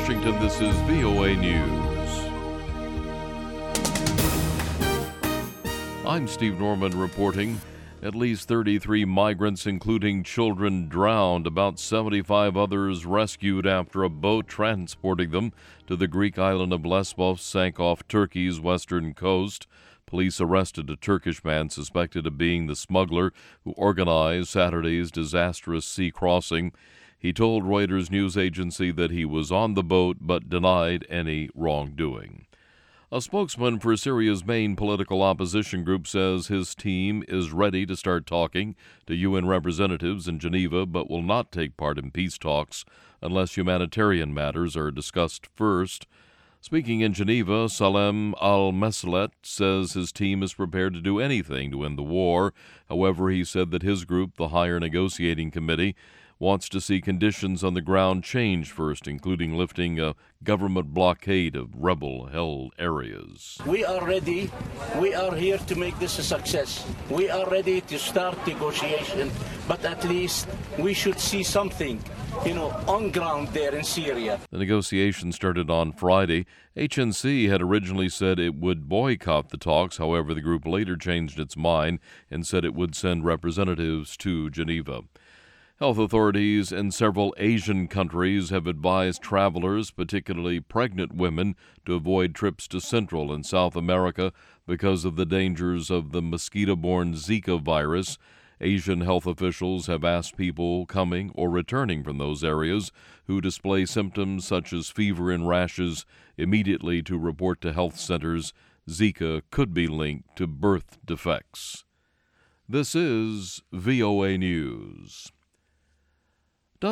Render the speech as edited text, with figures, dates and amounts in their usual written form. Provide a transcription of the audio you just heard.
Washington, this is VOA News. I'm Steve Norman reporting. At least 33 migrants, including children, drowned. About 75 others rescued after a boat transporting them to the Greek island of Lesbos sank off Turkey's western coast. Police arrested a Turkish man suspected of being the smuggler who organized Saturday's disastrous sea crossing. He told Reuters news agency that he was on the boat but denied any wrongdoing. A spokesman for Syria's main political opposition group says his team is ready to start talking to UN representatives in Geneva but will not take part in peace talks unless humanitarian matters are discussed first. Speaking in Geneva, Salem al-Meslet says his team is prepared to do anything to end the war. However, he said that his group, the Higher Negotiating Committee, wants to see conditions on the ground change first, including lifting a government blockade of rebel-held areas. We are ready. We are here to make this a success. We are ready to start negotiation, but at least we should see something, on ground there in Syria. The negotiations started on Friday. HNC had originally said it would boycott the talks. However, the group later changed its mind and said it would send representatives to Geneva. Health authorities in several Asian countries have advised travelers, particularly pregnant women, to avoid trips to Central and South America because of the dangers of the mosquito-borne Zika virus. Asian health officials have asked people coming or returning from those areas who display symptoms such as fever and rashes immediately to report to health centers. Zika could be linked to birth defects. This is VOA News.